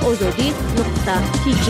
azadi.tk.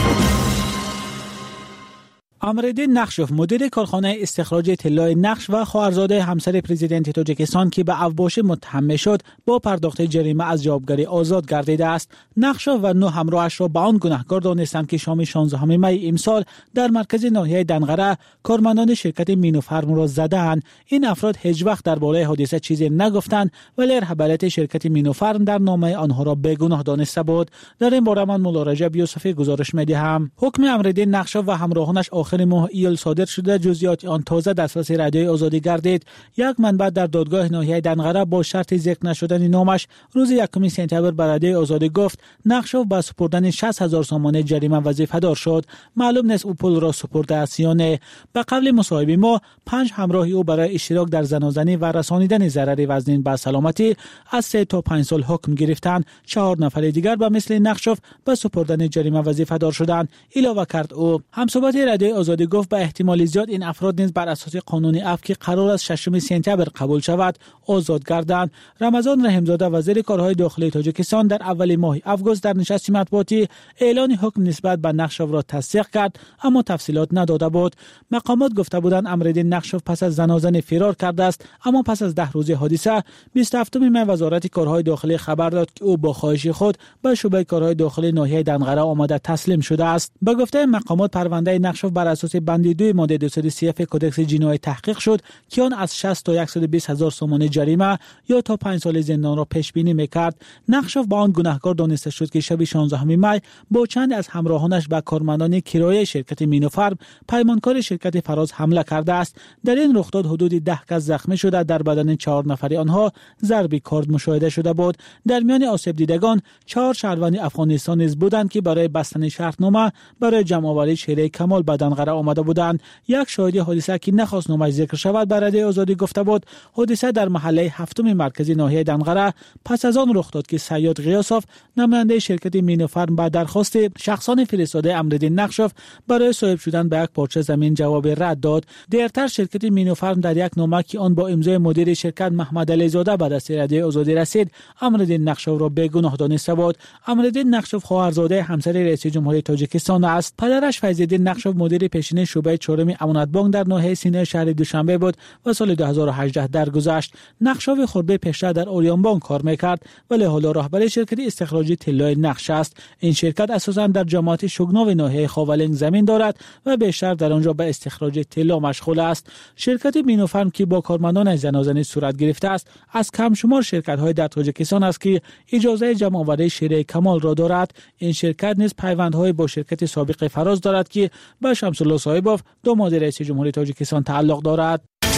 امردین نقشوف مدیر کارخانه استخراج طلای نقش و خواهرزاده همسر پرزیدنت تاجیکستان که به اوباش متهم شد با پرداخت جریمه از جوابگری آزاد گردیده است. نقشوف و 9 همراهش را به آن گناهکار دانستند که شام 16 می امسال در مرکز ناحیه دنغره کارمندان شرکت مینوفارم را زدند. این افراد هیچ وقت درباره حادثه چیزی نگفتند ولی رهبریت شرکت مینوفارم در نامه آنها را بیگناه دانسته بود. در این باره من مولا رجب یوسفی گزارش می‌دهم. حکم امردین نقشوف و همراهانش آخر ماه ایول صادر شده. جزئیات آن تازه دسترس رادیوی آزادی گردید. یک منبع در دادگاه ناحیه دنغره با شرط ذکر نشدن نامش روز 1 سپتامبر به رادیوی آزادی گفت نقشوف با سپردن 60,000 سومانه جریمه وظیفه دار شد. معلوم نیست او پول را سپرده است یا نه. به قبل مصاحبه ما 5 همراه او برای اشتراک در زنازنی و رسانیدن ضرر وزنین به سلامتی از 3 تا 5 سال حکم گرفتند. 4 نفر دیگر به مثل نقشوف به سپردن جریمه وظیفه دار شدند. علاوه کرد او. همصحبت رادیوی آزادی گفت به احتمال زیاد این افراد نیز بر اساس قانون عفو که قرار است 6 سپتامبر قبول شود آزاد گردند. رمضان رحیمزاده وزیر کارهای داخلی تاجیکستان در اول ماه آگوست در نشست مطبوعاتی اعلان حکم نسبت به نقشوف را تصدیق کرد اما تفصیلات نداده بود. مقامات گفته بودند امردین نقشوف پس از زنازنی فرار کرده است اما پس از 10 روز حادثه 27 می وزارت کارهای داخلی خبر داد که او با خواهش خود به شعبه کارهای داخلی ناحیه دنغره آمده تسلیم شده است. به گفته مقامات پرونده نقشوف بر اساس بند 2 ماده 230 کدکس جنایی تحقیق شد که آن از 60 تا 120,000 سومانه جریمه یا تا 5 سال زندان را پیش بینی میکرد. نقشوف با آن گناهکار دانسته شد که شب 16 می با چند از همراهانش به کارمندان کرایه شرکت مینوفارم پیمانکار شرکت فراز حمله کرده است. در این رخداد حدود 10 کس زخمی شده. در بدن 4 نفر آنها ضربی کارد مشاهده شده بود. در میان آسیب دیدگان 4 شهروند افغانستان نیز بودند که برای بستن شرطنامه برای جمع‌آوری شیره کمال به دنغره آمده بودند. یک شاهد حادثه که نخواست نامش ذکر شود به رادیوی آزادی گفته بود حادثه در محله 7 مرکزی ناحیه دنغره پس از آن رخ داد که سیاد غیاسوف نماینده شرکت مینوفارم به درخواست شخصان فرستاده امردین نقشوف برای صاحب شدن به یک پارچه زمین جواب رد داد. دیرتر شرکت مینوفارم در یک نامه که آن با امضای مدیر شرکت محمد علی زاده به دست رادیوی آزادی رسید امردین نقشوف را بیگناه دانسته بود. امردین نقشوف خواهرزاده همسر رئیس جمهوری تاجیکستان است. پدرش فیض‌الدین نقشوف مدیر پیشین شعبه 4 امانت بانک در ناحیه سینه شهر دوشنبه بود و سال 2018 درگذشت. نقشوف خورده پیشتر در اوریان بانک کار میکرد ولی حالا رهبر شرکت استخراجی طلای نقش است. این شرکت اساساً در جماعت شگناو ناحیه خاولنگ زمین دارد و بیشتر در آنجا به استخراج طلا مشغول است. شرکت مینوفارم که با کارمندان زنازنی صورت گرفته است از کم شمار شرکت‌های در تاجیکستان است که اجازه جمع‌آوری شیره کمال را دارد. این شرکت نیز پیوندهای با شرکت سابق فراز دارد که به شمس‌الله صاحبوف داماد رئیس جمهوری تاجیکستان تعلق دارد.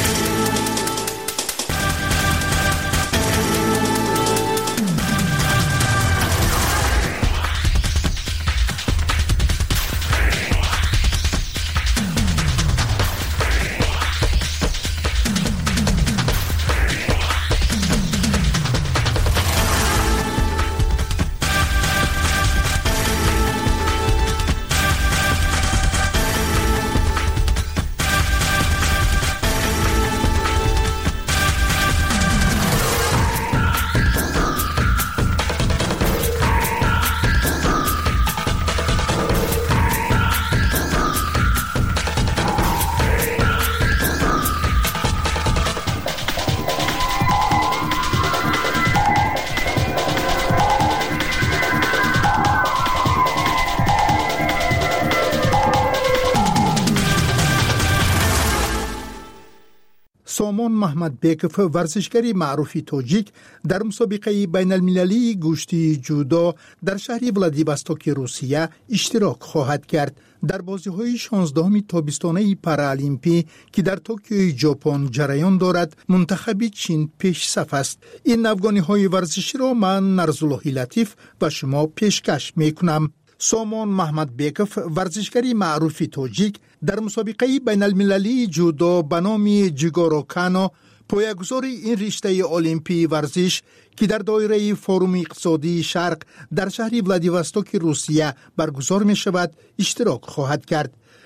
سامان محمد بیکف ورزشکاری معروفی تاجیک در مسابقه بین المللی گوشتی جودو در شهر ولادیواستوک روسیه اشتراک خواهد کرد. در بازی‌های 16 تابستانه پارالیمپی که در توکیو ژاپن جریان دارد منتخب چین پیش صف است. این افغانی‌های ورزشی را من نرزالله لطیف و شما پیشکش می‌کنم. سامان محمد بیکف ورزشکاری معروفی تاجیک در مسابقه بین المللی جودو به نام جیگاروکانو پایه‌گذار این رشته المپی ورزش که در دایره فروم اقتصادی شرق در شهر ولادیواستوک روسیه برگزار می شود اشتراک خواهد کرد.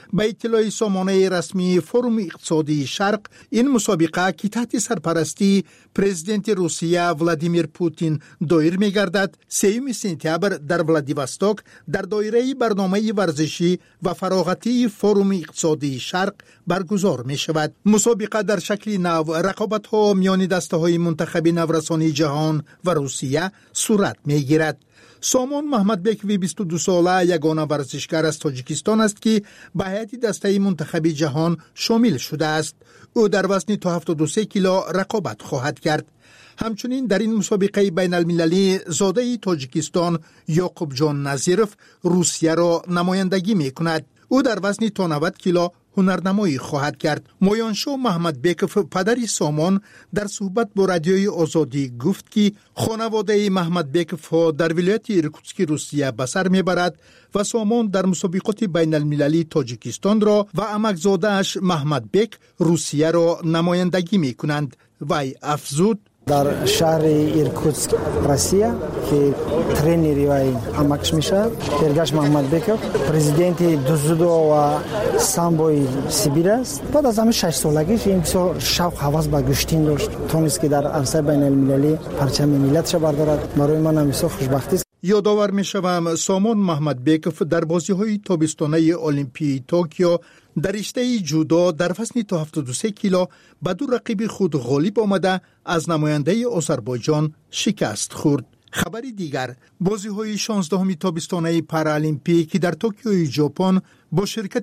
به اطلاع سامانه رسمی فروم اقتصادی شرق، این مسابقه که تحت سرپرستی پرزیدنت روسیه ولادیمیر پوتین دایر می‌گردد، 3 سپتامبر در ولادیواستوک در دایره برنامه ورزشی و فراغتی فروم اقتصادی شرق برگزار می‌شود. مسابقه در شکل نو رقابت‌ها میان دسته‌های منتخب نورسانی جهان و روسیه صورت می‌گیرد. سامان محمدبکوی 22 ساله یگانه ورزشکار از تاجیکستان است که به هیئت دسته منتخب جهان شامل شده است. او در وزن تا 73 کیلو رقابت خواهد کرد. همچنین در این مسابقه بین المللی زاده تاجیکستان یعقوب جان نظیرف روسیه را نمایندگی می کند. او در وزن تا 90 کیلو هنرنمایی خواهد کرد. مویانشو محمدبکوف پدر سامان در صحبت با رادیوی آزادی گفت که خانواده محمدبکوف در ولایت ایرکوتسک روسیه به سر میبرد و سامان در مسابقات بین المللی تاجیکستان را و عمکزاده‌اش محمدبک روسیه را نمایندگی می کنند. وی افزود: در شهر ایرکوتسک روسیه که ترینری وای اماکش میشه ارگاش محمدبکوف پرزیدنت دوزودو و سامبوی سیبیر است. بعد از همه 6 سالگیش این بسیار شوق حواس به گشتین داشت، تونست که در عرصه بین المللی پرچم ملتش بردارد. برای من هم بسیار خوشبختی است. یادآور میشوم سامان محمدبکوف در بازی‌های تابستانه المپیک توکیو در رشته جودو در وزن تا 73 کیلو به 2 رقیب خود غالب آمده از نماینده آذربایجان شکست خورد. خبری دیگر، بازی‌های 16 تابستانه پارالمپیک در توکیو ژاپن با شرکت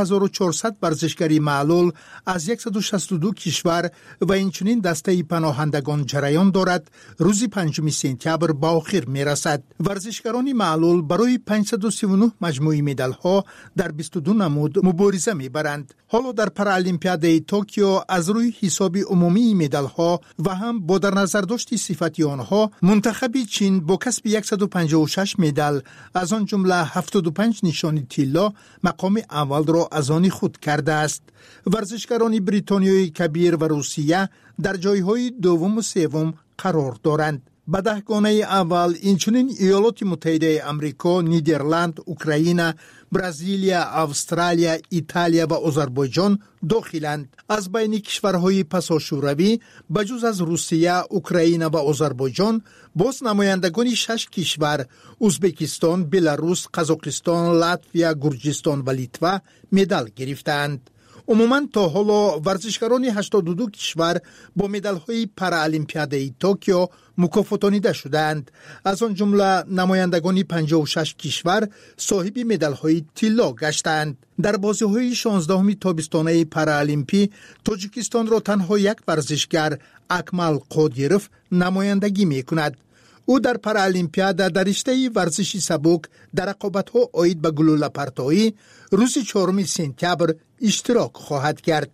4400 ورزشکاری معلول از 162 کشور و اینچنین دسته پناهندگان جریان دارد. روز 5 سپتامبر به آخر میرسد. ورزشکاران معلول برای 539 مجموعی مدال‌ها در 22 نمود مبارزه میبرند. حالا در پارالمپیاد توکیو از روی حساب عمومی مدال‌ها و هم با در نظر داشت صفتی آنها، منتخب چین با کسب 156 مدال از آن جمله 75 نشانی طلا مقام اول را از آن خود کرده است. ورزشکاران بریتانیای کبیر و روسیه در جایهای دوم و سوم قرار دارند. به 10 گانه اول اینچنین ایالات متحده آمریکا، نیدرلند، اوکراین، برزیلیا، استرالیا، ایتالیا و آذربایجان داخلند. از بین کشورهای پساشوروی بجز از روسیه، اوکراین و آذربایجان باز نمایندگان 6 کشور ازبکستان، بلاروس، قزاقستان، لاتویا، گرجستان و لیتوا مدال گرفتند. عموماً تا حالا ورزشکاران 82 کشور با مدال‌های پارالمپیاد توکیو مکافاتانیده شدند. از آن جمله نمایندگان 56 کشور صاحب مدال‌های طلا گشتند. در بازی‌های 16 تابستانه پارالمپی تاجیکستان را تنها یک ورزشکار اکمل قادیروف نمایندگی می‌کند. او در پارالمپیاد در رشته ورزشی سبک در رقابت‌ها عاید به گلوله پرتایی روز 4 سپتامبر اشتراک خواهد کرد.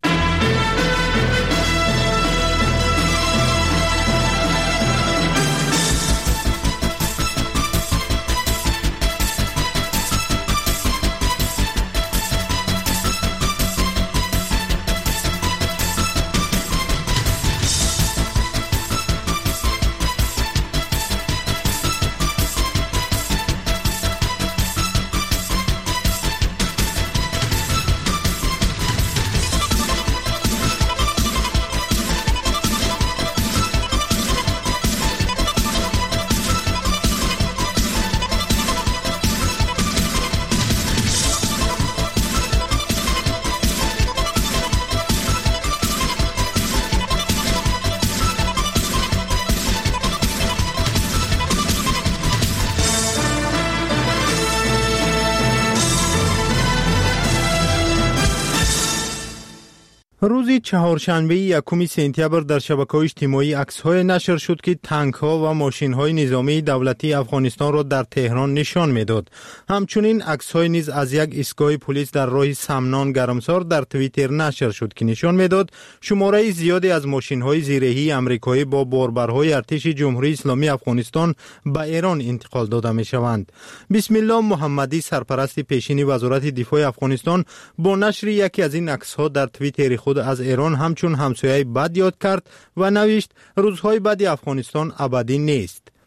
روز چهارشنبه 1 سپتامبر در شبکه‌های اجتماعی عکس‌های نشر شد که تانک‌ها و ماشین‌های نظامی دولتی افغانستان را در تهران نشان می‌داد. همچنین عکس‌های نیز از یک ایستگاه پلیس در راه سمنان گرمسار در توییتر نشر شد که نشان می‌داد شماره زیادی از ماشین‌های زیرهی آمریکایی با باربرهای ارتش جمهوری اسلامی افغانستان به ایران انتقال داده می‌شوند. بسم الله محمدی سرپرست پیشین وزارت دفاع افغانستان با نشر یکی از این عکس‌ها در توییتر خود از ایران همچون همسایه بد یاد کرد و نوشت روزهای بعد افغانستان ابدی نیست.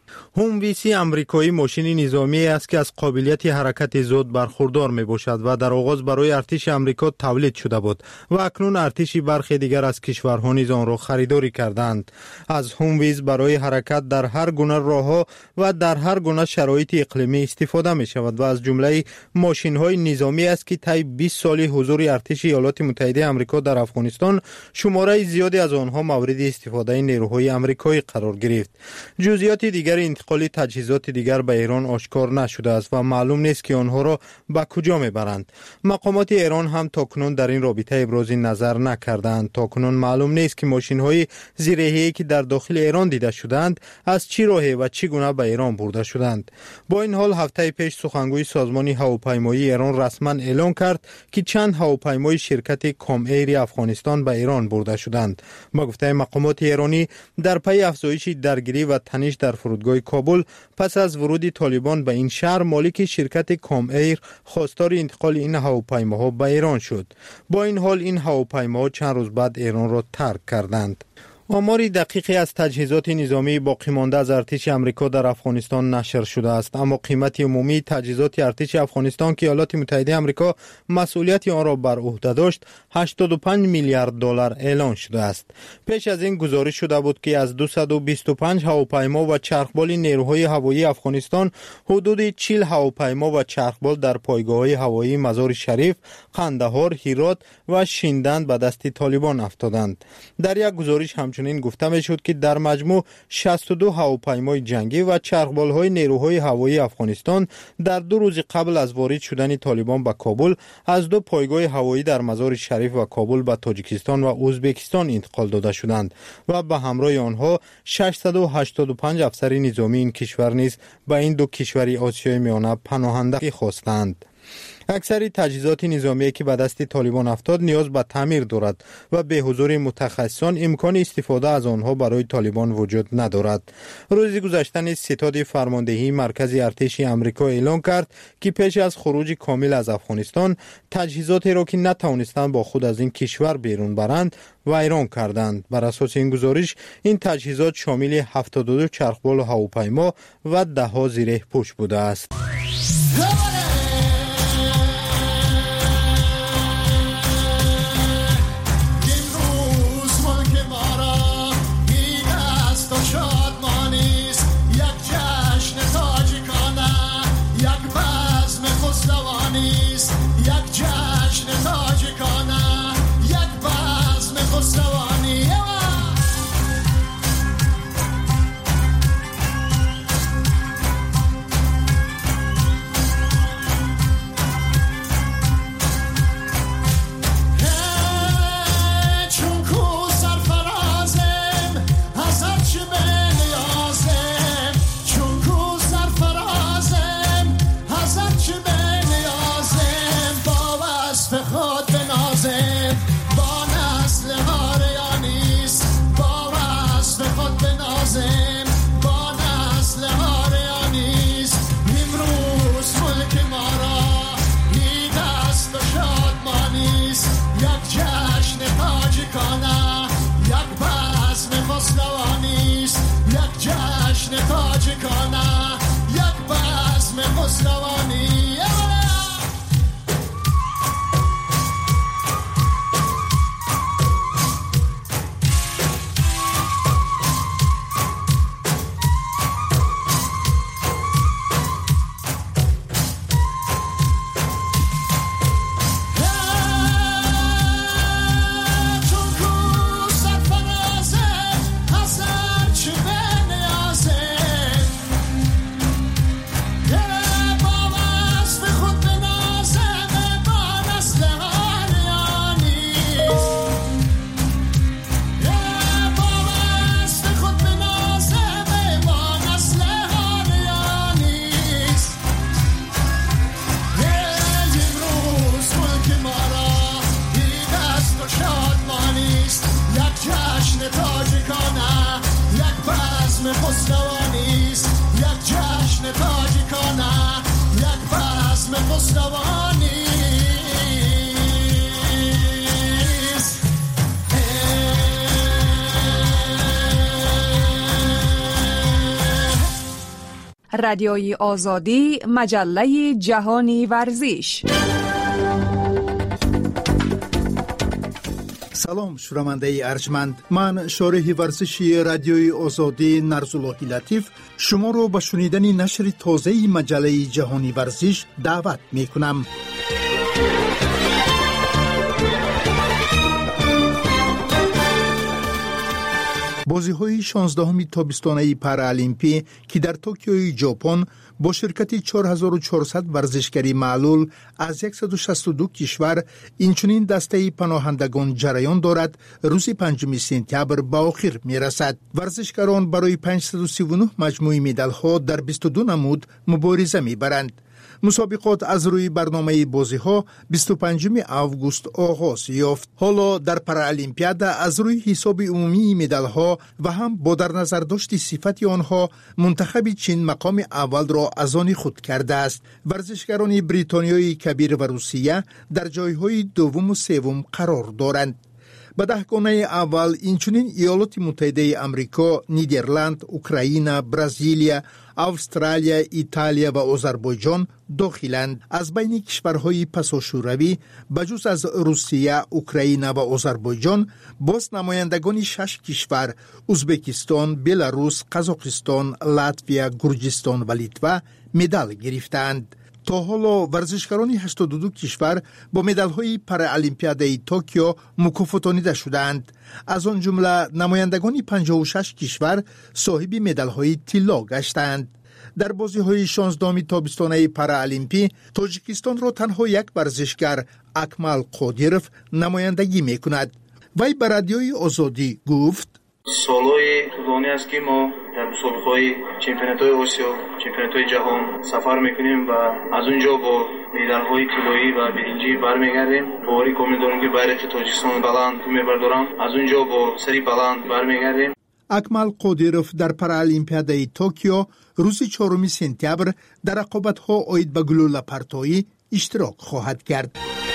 هومویسی امریکایی ماشین نظامی است که از قابلیت حرکت زود برخوردار می باشد و در آغاز برای ارتش امریکا تولید شده بود و اکنون ارتش برخی دیگر از کشورها نیز آن را خریداری کردند. از هومویز برای حرکت در هر گونه راهها و در هر گونه شرایط اقلیمی استفاده می شود و از جمله ماشین های نظامی است که طی 20 سال حضور ارتش ایالات متحده آمریکا در افغانستان شماره زیادی از آنها مورد استفاده نیروهای آمریکایی قرار گرفت. جزئیات دیگر انتقال تجهیزات دیگر به ایران آشکار نشده است و معلوم نیست که آنها را به کجا میبرند. مقامات ایران هم تاکنون در این رابطه ابراز نظر نکردند. تاکنون معلوم نیست که ماشین‌های زیره‌ای که در داخل ایران دیده شدند از چه راهی و چگونه به ایران برده شدند. با این حال هفته پیش سخنگوی سازمان هواپیمایی ایران رسما اعلام کرد که چند هواپیمای شرکت کام ایر افغانستان به ایران برده شدند. با گفته مقامات ایرانی در پی افزایش درگیری و تنش در فرودگاه کابل پس از ورود طالبان به این شهر، مالک شرکت کام ایر خواستار انتقال این هواپیماها به ایران شد. با این حال این هواپیماها چند روز بعد ایران را ترک کردند. آماری دقیقی از تجهیزات نظامی باقی مانده از ارتش آمریکا در افغانستان نشر شده است، اما قیمت عمومی تجهیزات ارتش افغانستان که ایالات متحده آمریکا مسئولیت آن را بر عهده داشت 85 میلیارد دلار اعلان شده است. پیش از این گزارش شده بود که از 225 هواپیما و چرخبال نیروهای هوایی افغانستان حدود 40 هواپیما و چرخبال در پایگاه‌های هوایی مزار شریف، قندهار، هرات و شیندند به دست طالبان افتادند. در یک گزارش همچنین گفته می شد که در مجموع 62 هواپیمای جنگی و چرخبال‌های نیروهای هوایی افغانستان در 2 روز قبل از وارد شدن طالبان به کابل از 2 پایگاه هوایی در مزار شریف و کابل به تاجیکستان و ازبکستان انتقال داده شدند و به همراه آنها 685 افسر نظامی این کشور نیز به این 2 کشور آسیای میانه پناهندگی خواستند. اکثر تجهیزات نظامی که به دست طالبان افتاد نیاز به تعمیر دارد و به حضور متخصصان امکان استفاده از آنها برای طالبان وجود ندارد. روز گذشته ستاد فرماندهی مرکز ارتش آمریکا اعلام کرد که پیش از خروج کامل از افغانستان تجهیزاتی را که نتوانستند با خود از این کشور بیرون برند ویران کردند. بر اساس این گزارش این تجهیزات شامل 72 چرخبال هواپیما و 10 زیره پوش بوده است. رادیوی آزادی، مجله جهانی ورزش. سلام شنونده ارجمند، من شارح ورزشی رادیوی آزادی نرزاللهی لطیف شما رو به شنیدن نشر تازه مجله جهانی ورزش دعوت می کنم. بازی‌های 16 تابستانه پارالیمپی که در توکیو ژاپن با شرکت 4400 ورزشکاری معلول از 162 کشور اینچنین دسته پناهندگان جریان دارد، روز 5 سپتامبر به آخر می‌رسد. ورزشکاران برای 539 مجموعه مدال‌ها در 22 نمود مبارزه می‌برند. مسابقات از روی برنامه بازی‌ها 25 آگوست آغاز یافت. حالا در پارالیمپیاد از روی حساب عمومی مدال‌ها و هم با در نظر داشت صفت آنها، منتخب چین مقام اول را از آن خود کرده است. ورزشکاران بریتانیای کبیر و روسیه در جایهای دوم و سوم قرار دارند. به دهگانه اول اینچنین ایالات متحده آمریکا، نیدرلند، اوکراین، برزیلیا، استرالیا، ایتالیا و آذربایجان داخلند. از بین کشورهای پساشوروی بجز از روسیه، اوکراین و آذربایجان باز نمایندگان 6 کشور ازبکستان، بلاروس، قزاقستان، لاتویا، گرجستان و لیتوا مدال گرفتند. تا حالا ورزشکاران 82 کشور با مدال‌های پارالیمپیاد توکیو مکافاتانیده شدند. از آن جمله نمایندگان 56 کشور صاحب مدال‌های طلا گشتند. در بازی‌های 16 تابستانه پارالیمپی تاجیکستان را تنها یک ورزشکار، اکمال قادیروف، نمایندگی می‌کند. وی به رادیوی آزادی گفت: سالهای طولانی است که ما در مسابقه‌های چمپیونات‌های آسیا، چمپیونات‌های جهان سفر می‌کنیم و از اونجا با مدال‌های طلایی و برنجی برمیگردیم. باوری کامل دارم که بیرق تاجیکستان بلند می‌بردارم. از اونجا با سری بلند برمیگردیم. اکمال قادیروف در پارالیمپیاد توکیو روز 4 سپتامبر در رقابت‌ها عاید به گلوله پرتایی اشتراک خواهد کرد.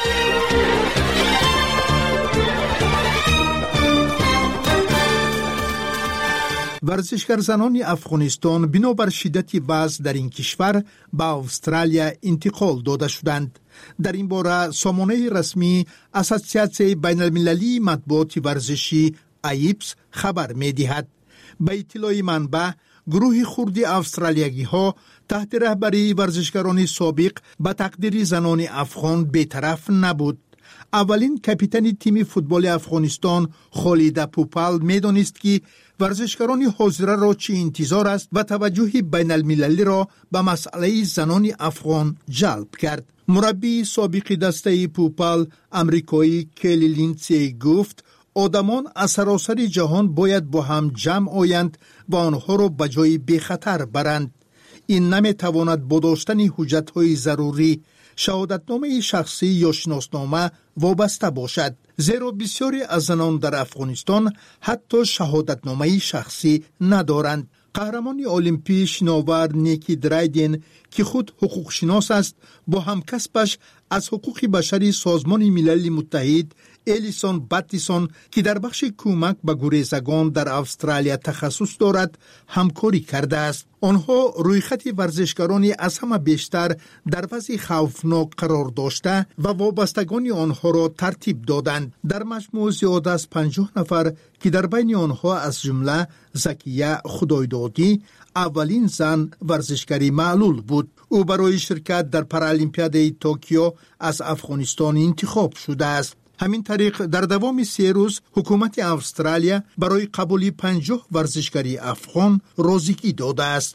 ورزشکار زنان افغانستان بنابر شدت وضع در این کشور به استرالیا انتقال داده شدند. در این باره سامانه رسمی اساسیاسیون بین المللی مطبوعات ورزشی ایپس خبر می دهد. به اطلاع منبع، گروه خردی استرالیایی ها تحت رهبری ورزشکاران سابق به تقدیر زنان افغان بی‌طرف نبود. اولین کاپیتان تیم فوتبال افغانستان خالد پوپال می‌دانست که ورزشکاران حاضره را چه انتظار است و توجه بین المللی را به مسئله زنان افغان جلب کرد. مربی سابق دسته پوپال، امریکایی کلی لینسی گفت: آدمان از سراسر جهان باید با هم جمع آیند و آنها را به جای بی‌خطر برند. این نمی‌تواند با داشتن حجت‌های ضروری، شهادتنامه شخصی یا شناسنامه وابسته باشد، زیرا بسیاری از زنان در افغانستان حتی شهادتنامه شخصی ندارند. قهرمان المپی شناور نیکی درایدن که خود حقوق شناس است، با همکسبش از حقوق بشری سازمان ملل متحد الیسون باتیسون که در بخش کمک به گریزگان در استرالیا تخصص دارد همکاری کرده است. آنها روی خط ورزشکارانی از همه بیشتر در وضع خوفناک قرار داشته و وابستگان آنها را ترتیب دادند. در مجموع زیاد از 50 نفر که در بین آنها از جمله زکیه خدایدادی اولین زن ورزشکاری معلول بود. او برای شرکت در پارالیمپیاد توکیو از افغانستان انتخاب شده است. همین طریق در دوام 3 روز حکومت استرالیا برای قبول 50 ورزشکاری افغان راضیگی داده است.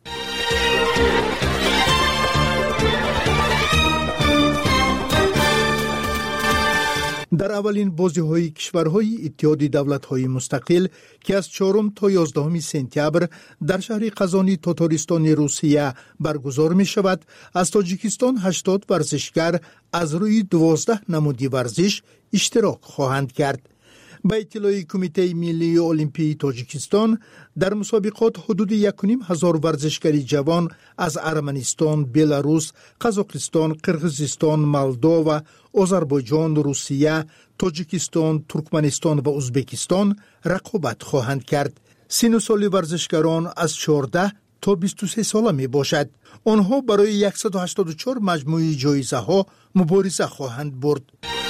در اولین بازی‌های کشورهای اتحاد دولت‌های مستقل که از 4 تا 11 سپتامبر در شهر قزانی تاتارستان روسیه برگزار می‌شود، از تاجیکستان 80 ورزشکار از روی 12 نمودی ورزش اشتراک خواهند کرد. به اطلاع کمیته ملی المپی تاجیکستان، در مسابقات حدود 1,500 ورزشکاری جوان از ارمنستان، بلاروس، قزاقستان، قرغیزستان، مولداوا، آذربایجان، روسیه، تاجیکستان، ترکمنستان و ازبکستان رقابت خواهند کرد. سن و سال ورزشکاران از 14 تا 23 ساله می باشد. آنها برای 184 مجموعه جایزه ها مبارزه خواهند برد.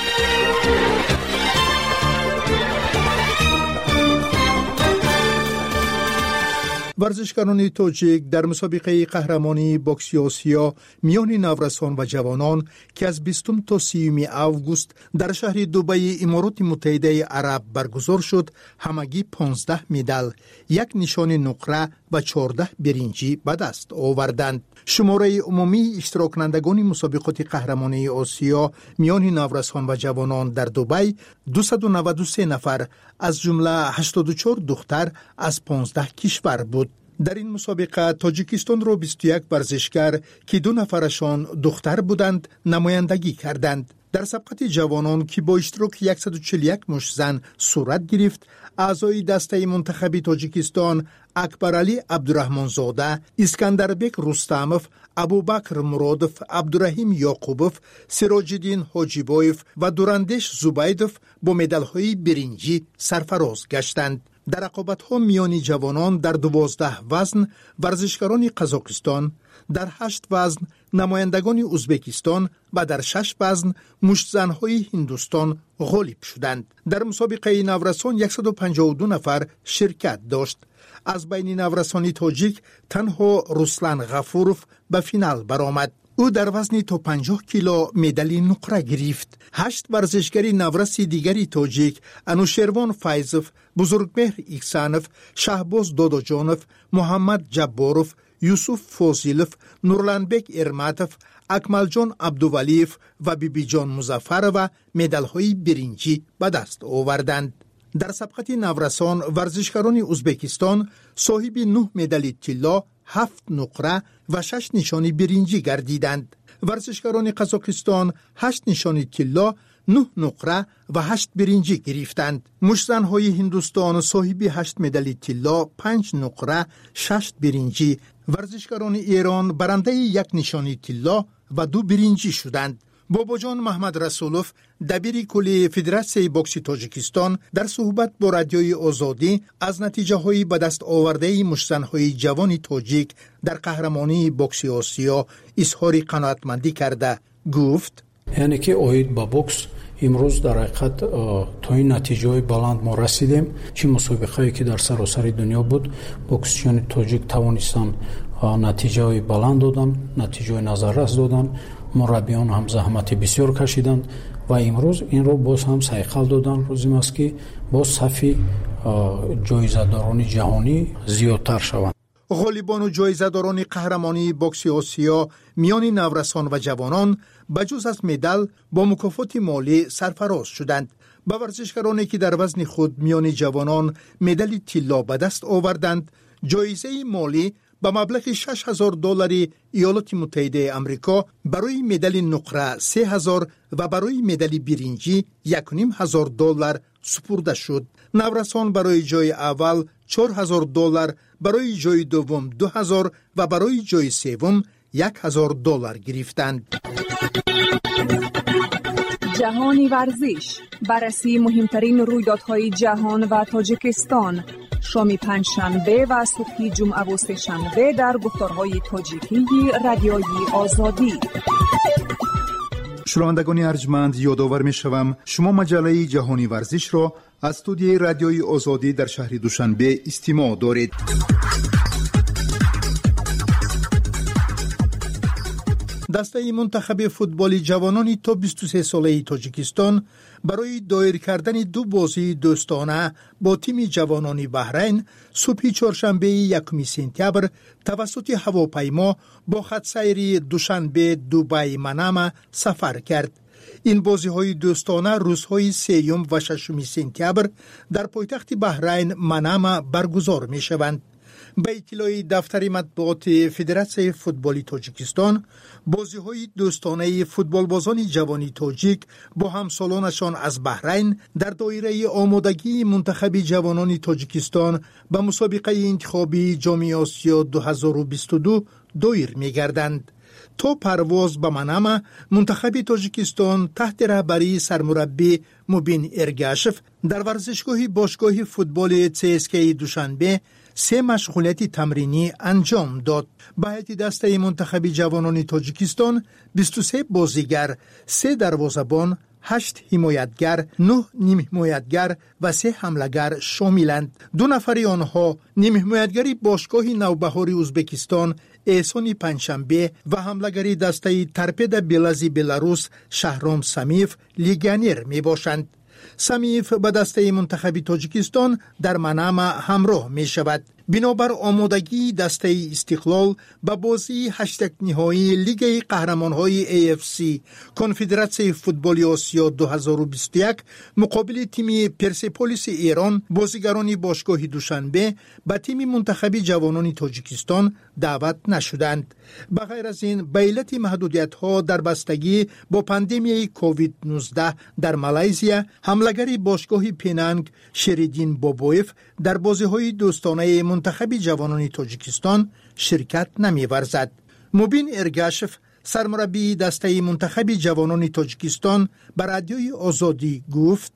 ورزشکاران تاجیک در مسابقه قهرمانی بوکس آسیا میان نورسان و جوانان که از 20 تا 30 اوگوست در شهر دبی امارات متحده عرب برگزار شد، همگی 15 مدال، یک نشان نقره و 14 برنجی به دست آوردند. شماره عمومی اشتراک کنندگان مسابقات قهرمانی آسیا میان نورسان و جوانان در دبی 293 نفر از جمله 84 دختر از 15 کشور بود. در این مسابقه تاجیکستان را 21 ورزشکار که 2 نفرشان دختر بودند نمایندگی کردند. در سبقت جوانان که با اشتراک 141 مشت زن صورت گرفت، اعضای دسته منتخبی تاجیکستان اکبرعلی عبدالرحمنزاده، اسکندربک رستموف، ابوبکر مرادوف، عبدالرحیم یعقوبوف، سراجالدین حاجیبایف و دوراندش زبیدوف با مدال‌های برنجی سرفراز گشتند. در رقابت‌ها میان جوانان در 12 وزن ورزشکاران قزاقستان، در 8 وزن نمایندگان ازبکستان و در 6 وزن مشتزن‌های هندوستان غالب شدند. در مسابقه نورسان 152 نفر شرکت داشت. از بین نورسانی تاجیک تنها رسلان غفوروف به فینال برآمد. او در وزن تا 50 کیلو مدال نقره گرفت. 8 ورزشکاری نورسی دیگری تاجیک انوشیروان فایزوف، بزرگمهر ایکسانوف، شهباز داداجانوف، محمد جباروف، یوسف فوزیلوف، نورلانبک ارماتوف، اکملجان عبدولیف و بیبیجان مظفرova مدال‌های برنجی به دست آوردند. در سبقت نورسان ورزشکاران ازبکستان صاحب 9 مدال طلا، 7 نقره و 6 نشان برنجی گردیدند. ورزشکاران قزاقستان 8 نشان طلا، 9 نقره و 8 برنجی گرفتند. مشتزن‌های هندوستان صاحب 8 مدال طلا، 5 نقره، 6 برنجی. ورزشکاران ایران برنده 1 نشان طلا و 2 برنجی شدند. باباجان محمد رسولوف، دبیر کل فدراسیون بوکس تاجیکستان، در صحبت با رادیوی آزادی از نتیجه های به دست آورده مشتزن‌های جوان تاجیک در قهرمانی بوکس آسیا اظهار قناعتمندی کرده گفت: یعنی که اوید با بوکس امروز در حقیقت تا این نتیجه بلند ما رسیدیم. چه مسابقه‌ای که در سراسر دنیا بود، بوکسچیان تاجیک توانستند نتیجه بلند دادن، نتیجه نظررس دادن. مربیان هم زحمت بسیار کشیدند و امروز این رو باز هم سیقل دادن. روزی است که باز صفی جایزه‌داران جهانی زیادتر شوند. غالبان و جایزه‌داران قهرمانی بوکس آسیا میان نورسان و جوانان بجز از مدال با مکافات مالی سرفراز شدند. با ورزشکارانی که در وزن خود میان جوانان مدال طلا به دست آوردند، جایزه مالی با مبلغ $6,000 ایالات متحده آمریکا برای مدال نقره 3,000 و برای مدال برنجی $1,500 سپرده شد. نورسان برای جای اول $4,000، برای جای دوم $2,000 و برای جای سوم $1,000 گرفتند. جهانی ورزش، بررسی مهمترین رویدادهای جهان و تاجیکستان، شام پنجشنبه و صبح جمعه و سه‌شنبه در گفتارهای تاجیکی رادیوی آزادی. شنوندگان ارجمند، یادآور می‌شوم شما مجله جهانی ورزش را از استودیوی رادیوی آزادی در شهر دوشنبه استماع دارید. دسته منتخب فوتبال جوانان تا 23 ساله تاجیکستان برای دایر کردن 2 بازی دوستانه با تیم جوانان بحرین صبح چهارشنبه 1 سپتامبر توسط هواپیما با خط سیر دوشنبه دبی منامه سفر کرد. این بازی‌های دوستانه روزهای 3 و 6 سپتامبر در پایتخت بحرین منامه برگزار می‌شوند. به اطلاع دفتر مطبوعات فدراسیون فوتبال تاجیکستان، بازی‌های دوستانه فوتبالبازان جوانی تاجیک با همسالانشان از بحرین در دایره آمادگی منتخب جوانان تاجیکستان به مسابقه انتخابی جام آسیا 2022 دایر می‌گردند. تا پرواز به منامه، منتخب تاجیکستان تحت رهبری سرمربی مبین ارگاشف در ورزشگاه باشگاه فوتبال CSKA دوشنبه 3 مشغولیت تمرینی انجام داد. به هیئت دسته منتخب جوانان تاجیکستان 23 بازیگر، 3 دروازه‌بان، 8 حمایتگر، 9 نیم حمایتگر و 3 حمله‌گر شاملند. 2 نفر آنها نیم حمایتگری باشگاه نوبهار ازبکستان احسان پنجشنبه و حمله‌گری دسته ترپید بلازی بلاروس شهرام سمیف لیگانر می باشند. سمیف به دسته منتخب تاجیکستان در منامه همراه می شود. بنابر آمادگی دسته استقلال به بازی 8 نهایی لیگ قهرمان‌های AFC کنفدراسیون فوتبال آسیا 2021 مقابل تیم پرسپولیس ایران، بازیگران باشگاه دوشنبه به تیم منتخب جوانان تاجیکستان دعوت نشدند. به غیر از این به علت محدودیت‌ها در بستگی با پاندمی کووید 19 در مالزیا، حمله‌گر باشگاه پینانگ شریدین بابویف در بازی‌های دوستانه منتخب جوانان تاجیکستان شرکت نمی‌ورزد. مبین ارگاشف سرمربی دسته منتخب جوانان تاجیکستان به رادیوی آزادی گفت: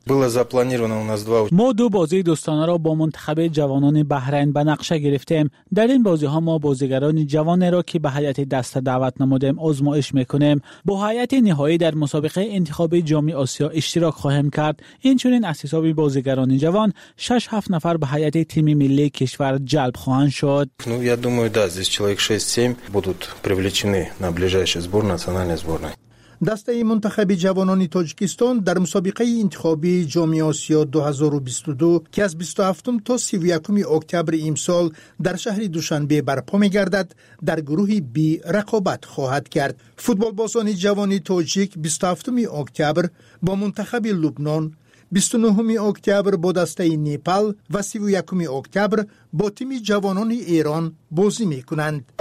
ما 2 بازی دوستانه را با منتخب جوانان بحرین به نقشه گرفتیم. در این بازی ها ما بازیگران جوان را که به هیئت دسته دعوت نمودیم آزمایش میکنیم. با هیئت نهایی در مسابقه انتخاب جام آسیا اشتراک خواهیم کرد. اینچنین از حساب بازیگران جوان 6-7 نفر به هیئت تیم ملی کشور جلب خواهند شد. Я думаю, да, здесь человек 6-7 будут привлечены на ближайшие сбор национальной сборной. دسته منتخب جوانان تاجیکستان در مسابقه انتخابی جام آسیا 2022 که از 27 تا 31 اکتبر امسال در شهر دوشنبه برپا می‌گردد در گروه بی رقابت خواهد کرد. فوتبال بازان جوان تاجیک 27 اکتبر با منتخب لبنان، 29 اکتبر با دسته نیپال و 31 اکتبر با تیم جوانان ایران بازی می‌کنند.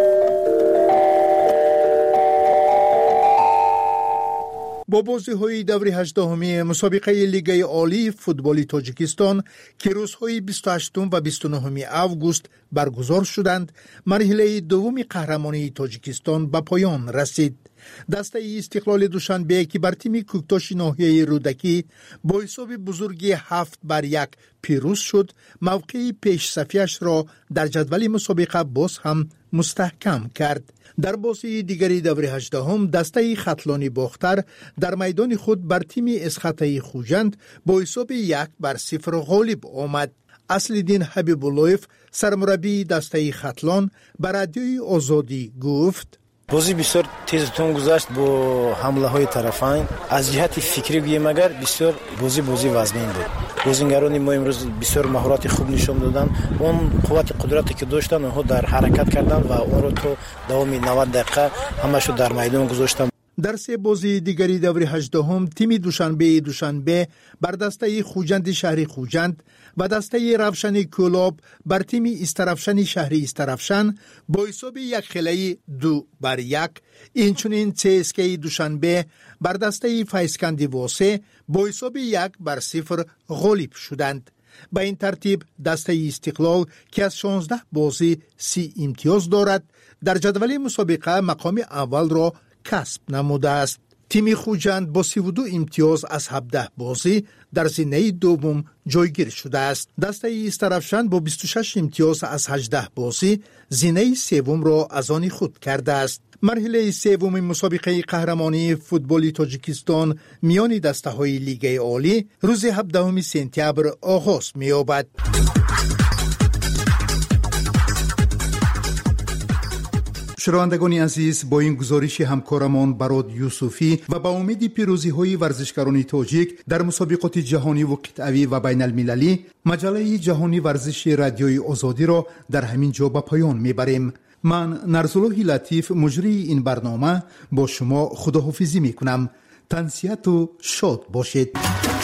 با بازی‌های دور 18 مسابقه لیگ عالی فوتبال تاجیکستان که روزهای 28 و 29 آگوست برگزار شدند، مرحله دوم قهرمانی تاجیکستان به پایان رسید. دسته استقلال دوشنبه که بر تیم کوکتاش ناحیه رودکی با حساب بزرگی 7-1 پیروز شد، موقع پیش صفیش را در جدول مسابقه باز هم مستحکم کرد. در بازی دیگری دور 18 دسته خطلانی باختر در میدان خود بر تیم اسخطه خوجند با حساب 1-0 غالب آمد. اصل‌الدین حبیب‌الله‌یف سرمربی دسته خطلان به رادیوی آزادی گفت: بازی بسیار تیز و تند گذشت با حمله های طرفین. از جهت فکری گویم اگر بسیار بازی وزمین بود. بازیگران ما امروز بسیار مهارت خوب نشان دادن. اون قوت قدرتی که داشتن اونها در حرکت کردن و اون رو تو دوام 90 دقیقه همشو در میدان گذاشتن. در 3 بازی دیگری دور 18 تیم دوشنبه بر دسته خوجند شهری خوجند و دسته روشن کلاب بر تیم استرافشن شهری استرافشن با حساب 1-2 اینچنین CSKA دوشنبه بر دسته فیسکندی واسه با حساب 1-0 غالب شدند. به این ترتیب دسته استقلال که از 16 بازی 30 امتیاز دارد در جدول مسابقه مقام اول را کسب نموده است. تیم خوجند با 32 امتیاز از 17 بازی در زینه دوم جایگیر شده است. دسته استرافشن با 26 امتیاز از 18 بازی زینه سوم را از آن خود کرده است. مرحله سوم مسابقه قهرمانی فوتبال تاجیکستان میان دسته‌های لیگ عالی روز 17 سپتامبر آغاز می‌یابد. شنوندگان عزیز، با این گزارش همکارمان براد یوسفی و با امید پیروزی‌های ورزشکاران تاجیک در مسابقات جهانی و قطعی و بین المللی، مجله جهانی ورزش رادیوی آزادی را در همین جا به پایان میبریم. من نرزالله لطیف مجری این برنامه با شما خداحافظی میکنم. تنسیت و شاد باشید.